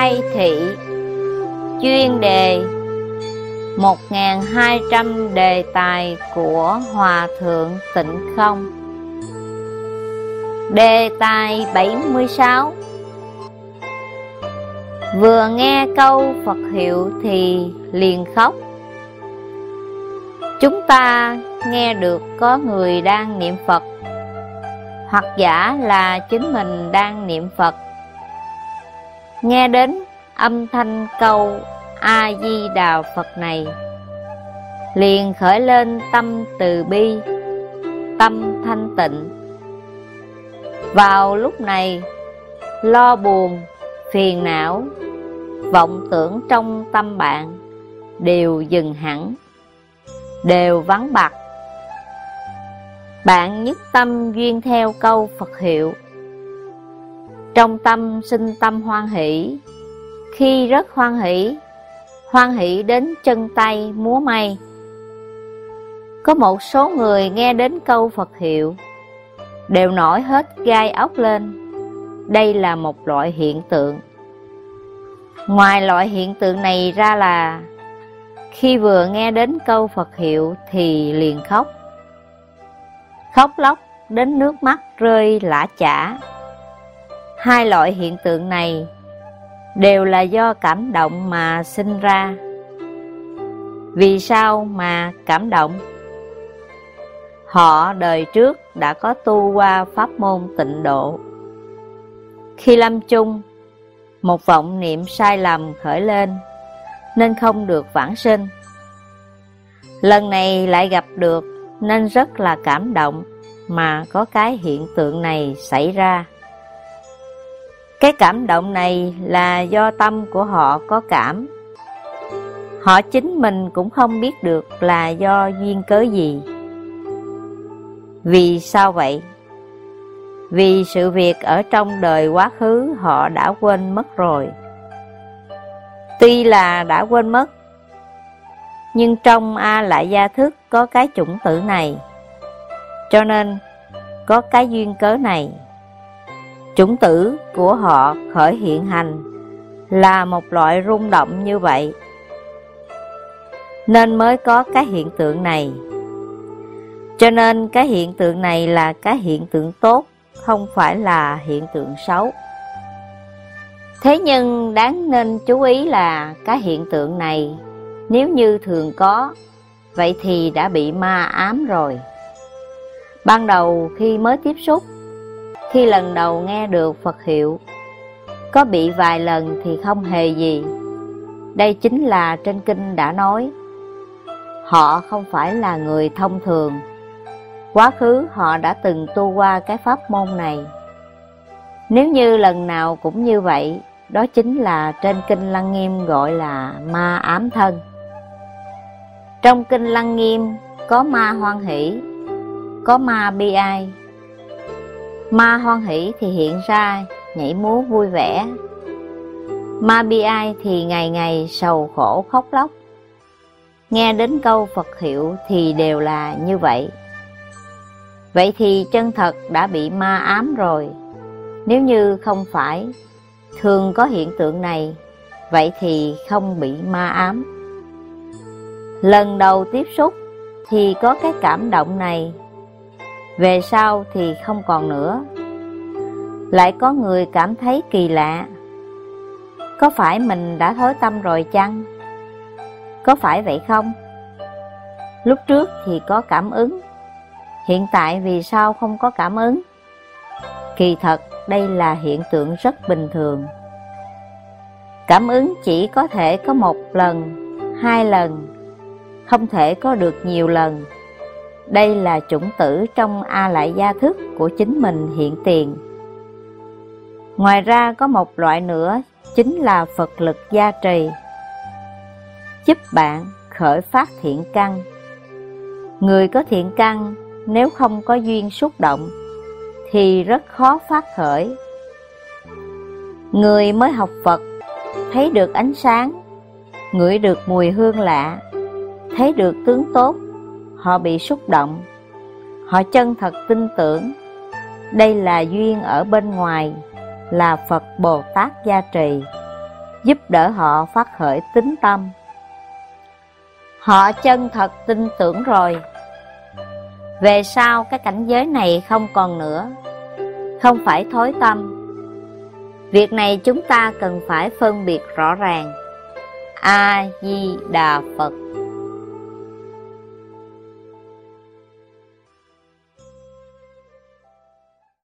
Khai Thị. Chuyên đề 1200 đề tài của Hòa Thượng Tịnh Không. Đề tài 76. Vừa nghe câu Phật hiệu thì liền khóc. Chúng ta nghe được có người đang niệm Phật, hoặc giả là chính mình đang niệm Phật. Nghe đến âm thanh câu A-di-đà Phật này, liền khởi lên tâm từ bi, tâm thanh tịnh. Vào lúc này, lo buồn, phiền não, vọng tưởng trong tâm bạn đều dừng hẳn, đều vắng bặt. Bạn nhất tâm duyên theo câu Phật hiệu, trong tâm sinh tâm hoan hỷ. Khi rất hoan hỷ đến chân tay múa may. Có một số người nghe đến câu Phật hiệu đều nổi hết gai ốc lên. Đây là một loại hiện tượng. Ngoài loại hiện tượng này ra là khi vừa nghe đến câu Phật hiệu thì liền khóc. Khóc lóc đến nước mắt rơi lã chã. Hai loại hiện tượng này đều là do cảm động mà sinh ra. Vì sao mà cảm động? Họ đời trước đã có tu qua pháp môn tịnh độ. Khi lâm chung, một vọng niệm sai lầm khởi lên, nên không được vãng sinh. Lần này lại gặp được, nên rất là cảm động mà có cái hiện tượng này xảy ra. Cái cảm động này là do tâm của họ có cảm. Họ chính mình cũng không biết được là do duyên cớ gì. Vì sao vậy? Vì sự việc ở trong đời quá khứ họ đã quên mất rồi. Tuy là đã quên mất, nhưng trong A Lại Gia Thức có cái chủng tử này, cho nên có cái duyên cớ này. Chủng tử của họ khởi hiện hành là một loại rung động như vậy, nên mới có cái hiện tượng này. Cho nên cái hiện tượng này là cái hiện tượng tốt, không phải là hiện tượng xấu. Thế nhưng đáng nên chú ý là cái hiện tượng này nếu như thường có, vậy thì đã bị ma ám rồi. Ban đầu khi mới tiếp xúc, khi lần đầu nghe được Phật hiệu, có bị vài lần thì không hề gì. Đây chính là trên kinh đã nói. Họ không phải là người thông thường. Quá khứ họ đã từng tu qua cái pháp môn này. Nếu như lần nào cũng như vậy, đó chính là trên kinh Lăng Nghiêm gọi là ma ám thân. Trong kinh Lăng Nghiêm có ma hoan hỷ, có ma bi ai. Ma hoan hỷ thì hiện ra nhảy múa vui vẻ. Ma bi ai thì ngày ngày sầu khổ khóc lóc. Nghe đến câu Phật hiệu thì đều là như vậy. Vậy thì chân thật đã bị ma ám rồi. Nếu như không phải thường có hiện tượng này, vậy thì không bị ma ám. Lần đầu tiếp xúc thì có cái cảm động này, về sau thì không còn nữa. Lại có người cảm thấy kỳ lạ. Có phải mình đã thối tâm rồi chăng? Có phải vậy không? Lúc trước thì có cảm ứng, hiện tại vì sao không có cảm ứng? Kỳ thật đây là hiện tượng rất bình thường. Cảm ứng chỉ có thể có một lần, hai lần, không thể có được nhiều lần. Đây là chủng tử trong A Lại Gia Thức của chính mình hiện tiền. Ngoài ra có một loại nữa, chính là Phật lực gia trì, giúp bạn khởi phát thiện căn. Người có thiện căn nếu không có duyên xúc động thì rất khó phát khởi. Người mới học Phật thấy được ánh sáng, ngửi được mùi hương lạ, thấy được tướng tốt, họ bị xúc động. Họ chân thật tin tưởng. Đây là duyên ở bên ngoài, là Phật Bồ Tát gia trì, giúp đỡ họ phát khởi tín tâm. Họ chân thật tin tưởng rồi, về sau cái cảnh giới này không còn nữa, không phải thối tâm. Việc này chúng ta cần phải phân biệt rõ ràng. A Di Đà Phật.